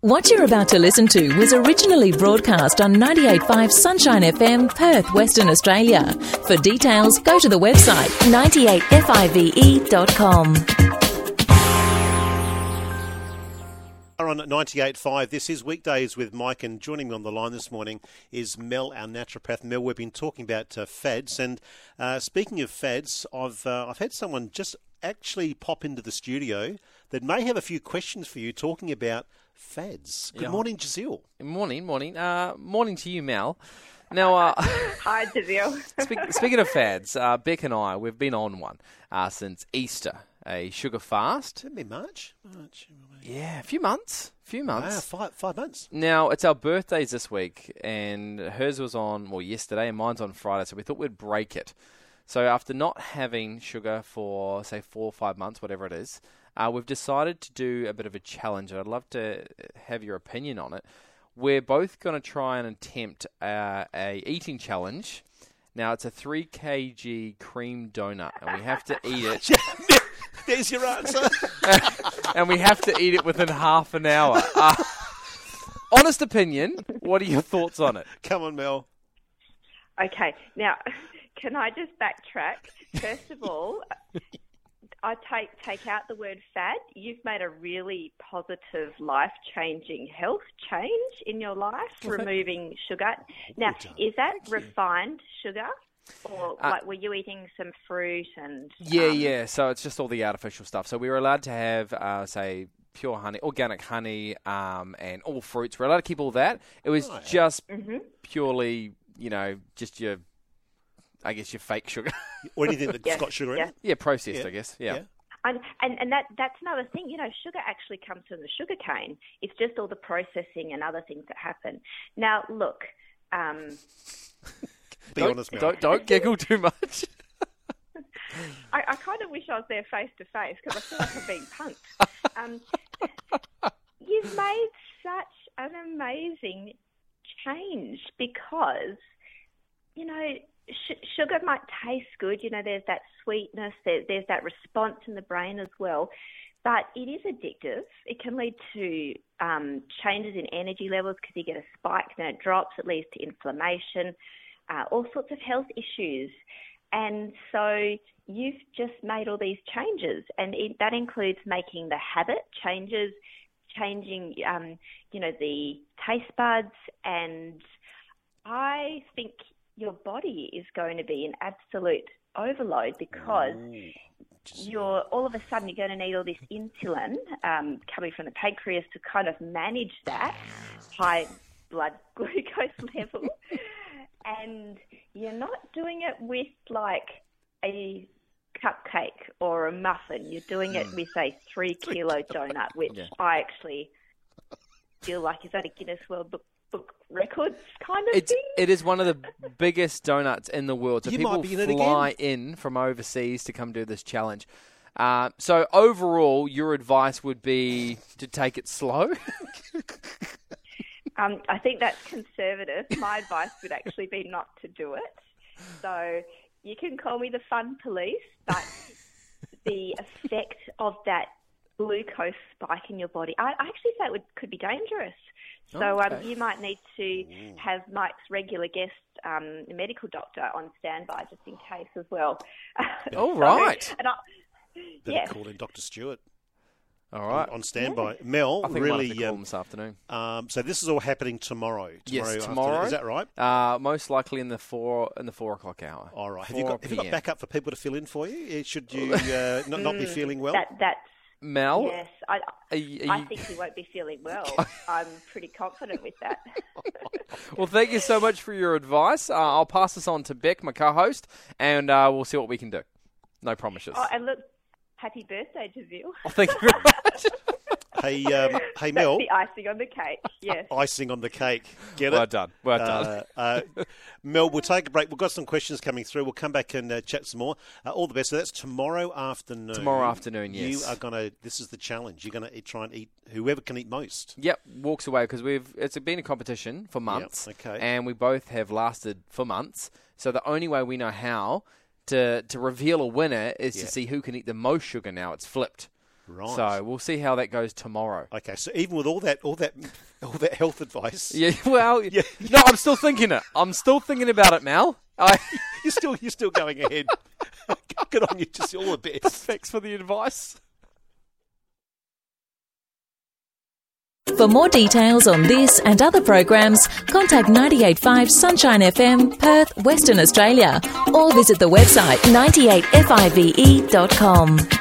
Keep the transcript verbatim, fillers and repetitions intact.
What you're about to listen to was originally broadcast on ninety-eight point five Sunshine F M, Perth, Western Australia. For details, go to the website ninety-eight five dot com. On at ninety-eight point five, this is Weekdays with Mike, and joining me on the line this morning is Mel, our naturopath. Mel, we've been talking about uh, fads, and uh, speaking of fads, I've uh, I've had someone just actually pop into the studio that may have a few questions for you talking about fads. Good Yeah. morning, Giselle. Morning, morning. Uh, morning to you, Mel. Now, uh, Hi, Giselle. speak, speaking of fads, uh, Beck and I, we've been on one uh, since Easter, a sugar fast. It'll be March. March. Yeah, a few months, a few months. Ah, five, five months. Now, it's our birthdays this week, and hers was on, well, yesterday, and mine's on Friday, so we thought we'd break it. So after not having sugar for, say, four or five months, whatever it is, uh, we've decided to do a bit of a challenge, and I'd love to have your opinion on it. We're both going to try and attempt uh, a eating challenge. Now, it's a three kilogram cream donut, and we have to eat it. There's your answer. And we have to eat it within half an hour. Uh, honest opinion, what are your thoughts on it? Come on, Mel. Okay, now, can I just backtrack? First of all, I take take out the word fad. You've made a really positive, life-changing health change in your life, Well, removing sugar. Now, done. is that Thank you. refined sugar? Or Uh, like, were you eating some fruit and... Yeah, um, yeah. So it's just all the artificial stuff. So we were allowed to have, uh, say, pure honey, organic honey, um, and all fruits. We're allowed to keep all that. It was Right. just Mm-hmm. purely, you know, just your, I guess, your fake sugar. Or anything that's Yeah, got sugar in yeah. it. yeah, processed, Yeah, I guess. Yeah. yeah. And, and and that that's another thing, you know, sugar actually comes from the sugar cane. It's just all the processing and other things that happen. Now, look, um, Be don't, honest, Mel. Don't, don't giggle too much. I, I kind of wish I was there face to face because I feel like I'm being punked. Um, you've made such an amazing change because, you know, sh- sugar might taste good. You know, there's that sweetness, there, there's that response in the brain as well. But it is addictive. It can lead to um, changes in energy levels because you get a spike, then it drops. It leads to inflammation, uh, all sorts of health issues. And so you've just made all these changes, and it, that includes making the habit changes, changing, um, you know, the taste buds, and I think your body is going to be an absolute overload because Ooh, Giselle. you're all of a sudden you're going to need all this insulin um, coming from the pancreas to kind of manage that high blood glucose level. And you're not doing it with like a cupcake or a muffin. You're doing it with a three kilo donut, which Yeah. I actually feel like is that a Guinness World Book, Book Records kind of It's thing. it is one of the biggest donuts in the world. So You people might be in it fly again. in from overseas to come do this challenge. Uh, so overall, your advice would be to take it slow. Um, I think that's conservative. My advice would actually be not to do it. So you can call me the fun police, but the effect of that glucose spike in your body, I, I actually say it would, could be dangerous. So Oh, um, okay. you might need to have Mike's regular guest, um, medical doctor, on standby just in case as well. All So- right. And I, Better yes. call in Doctor Stewart All on, right. on standby. Mel, I think I might have really. to call Um, them this afternoon. um, so this is all happening tomorrow. Yes, afternoon. tomorrow. Is that right? Uh, most likely in the four in the four o'clock hour. All right. Have you four got have you got p m. backup for people to fill in for you? Uh, Should you uh, not not be Mm, feeling well? That, that's, Mel, yes, I, are you, are I you- think he won't be feeling well. I'm pretty confident with that. well, thank you so much for your advice. Uh, I'll pass this on to Beck, my co-host, and uh, we'll see what we can do. No promises. Oh, and look, happy birthday, Giselle. Oh, thank you very much. Hey, um, hey, Mel. That's the icing on the cake, yes. Icing on the cake. Get it? Well done. Well done. Uh, uh, Mel, we'll take a break. We've got some questions coming through. We'll come back and uh, chat some more. Uh, all the best. So that's tomorrow afternoon. Tomorrow afternoon, yes. You are going to, this is the challenge. You're going to try and eat whoever can eat most. Yep, walks away because we've it's been a competition for months, okay. and we both have lasted for months. So the only way we know how to to reveal a winner is Yeah. to see who can eat the most sugar. Now it's flipped. Right. So we'll see how that goes tomorrow. Okay, so even with all that, all that, all that health advice, Yeah, well, Yeah. no, I'm still thinking it. I'm still thinking about it, Mal. I, you're still, you're still going ahead. Good on you, just all the best. thanks for the advice. For more details on this and other programs, contact ninety-eight point five Sunshine F M, Perth, Western Australia, or visit the website ninety-eight F I V E dot com.